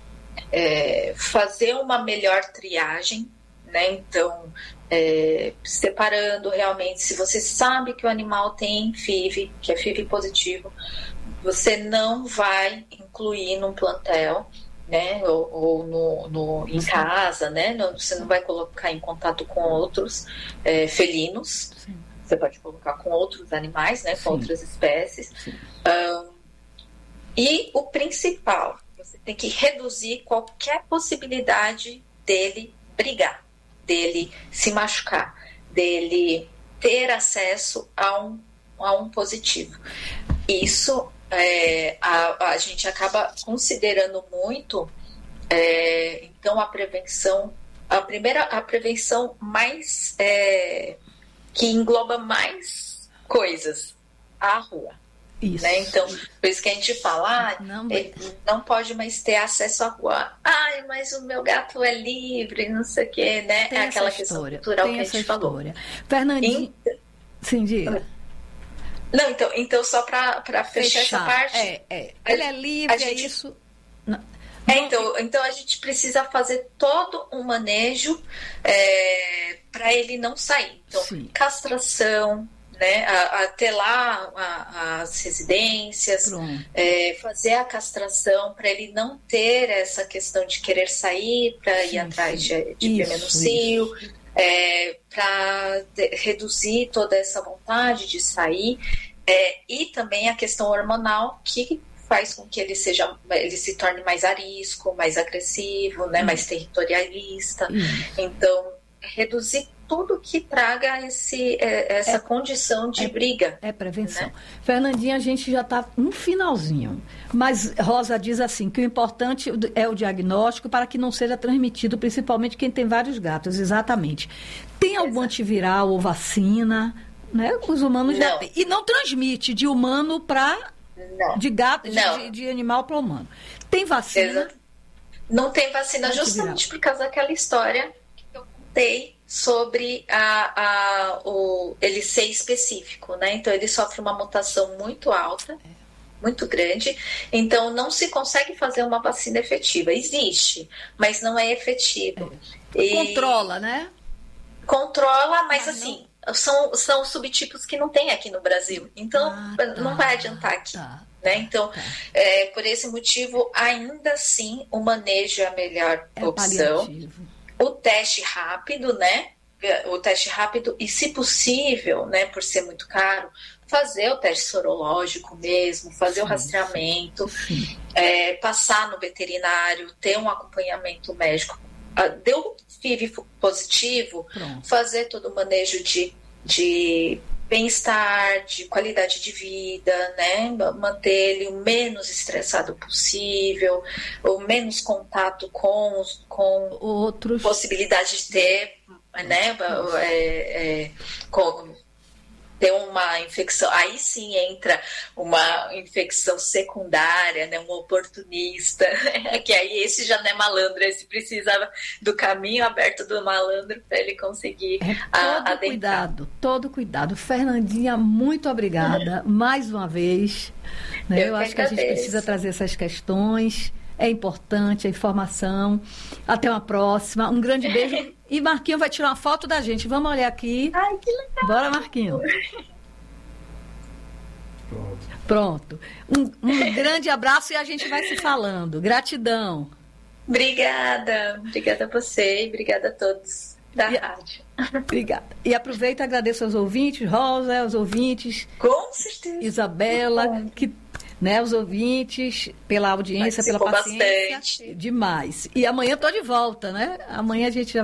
S13: é, fazer uma melhor triagem, né? Então, é, separando realmente, se você sabe que o animal tem F I V, que é F I V positivo, você não vai incluir num plantel, né, ou, ou no, no, em casa, né, no, você não vai colocar em contato com outros é, felinos. Sim. Você pode colocar com outros animais, né, com Sim. outras espécies. Um, e o principal, você tem que reduzir qualquer possibilidade dele brigar, dele se machucar, dele ter acesso a um, a um positivo. Isso É, a, a gente acaba considerando muito é, então a prevenção, a primeira a prevenção mais é, que engloba mais coisas, a rua. Isso. Né? Então, por isso que a gente fala, ah, não, ele não pode mais ter acesso à rua. Ai, mas o meu gato é livre, não sei o quê, né?
S12: Tem
S13: é aquela
S12: questão
S13: história, cultural
S12: tem
S13: que a gente
S12: essa
S13: falou.
S12: História. Fernandinho, então, sim, diga.
S13: Não, então, então só para fechar, fechar essa parte...
S12: É, é. Ele é livre, gente, é isso... Não.
S13: É, então, então a gente precisa fazer todo um manejo é, para ele não sair. Então, Sim. castração, né, a, a ter lá a, as residências, é, fazer a castração para ele não ter essa questão de querer sair para ir atrás de, de prêmio no cio, é, para reduzir toda essa vontade de sair, é, e também a questão hormonal que faz com que ele seja, ele se torne mais arisco, mais agressivo, né, hum. mais territorialista. Hum. Então, reduzir tudo que traga esse, essa é, condição de
S12: é,
S13: briga.
S12: É prevenção. Né? Fernandinha, a gente já está no finalzinho. Mas Rosa diz assim, que o importante é o diagnóstico para que não seja transmitido, principalmente quem tem vários gatos. Exatamente. Tem algum Exato. antiviral ou vacina? Né? Os humanos não. já têm. E não transmite de humano para... De gato, de, de, de animal para humano. Tem vacina?
S13: Exato. Não tem vacina, antiviral. Justamente por causa daquela história que eu contei sobre a, a, o, ele ser específico, né? Então ele sofre uma mutação muito alta, é. muito grande, então não se consegue fazer uma vacina efetiva. Existe, mas não é efetivo.
S12: É. E controla, né?
S13: Controla, mas, mas assim, não... são, são subtipos que não tem aqui no Brasil, então ah, tá, não vai adiantar aqui. Tá. Né? Então, tá. é, por esse motivo, ainda assim, o manejo é a melhor é opção. Paliativo. O teste rápido, né? O teste rápido e, se possível, né, por ser muito caro, fazer o teste sorológico mesmo, fazer sim, o rastreamento, sim. É, passar no veterinário, ter um acompanhamento médico. Deu F I V positivo, Pronto. fazer todo o manejo de, de bem-estar, de qualidade de vida, né? Manter ele o menos estressado possível, o menos contato com, com
S12: outros,
S13: possibilidade de ter, né? É, é, com ter uma infecção, aí sim entra uma infecção secundária, né, um oportunista, que aí esse já não é malandro, esse precisava do caminho aberto do malandro para ele conseguir
S12: é
S13: a,
S12: todo cuidado, todo cuidado. Fernandinha, muito obrigada mais uma vez. Né? Eu, Eu acho que a gente precisa trazer essas questões. É importante a informação. Até uma próxima. Um grande beijo. E Marquinho vai tirar uma foto da gente. Vamos olhar aqui.
S13: Ai, que legal.
S12: Bora, Marquinho. Pronto. Pronto. Um, um grande abraço e a gente vai se falando. Gratidão.
S13: Obrigada. Obrigada a você e obrigada a todos da e, rádio.
S12: Obrigada. E aproveito e agradeço aos ouvintes, Rosa, aos ouvintes.
S13: Com certeza.
S12: Isabela, que... Né, os ouvintes, pela audiência, pela paciência, bastante. Demais. E amanhã estou de volta, né? Amanhã a gente já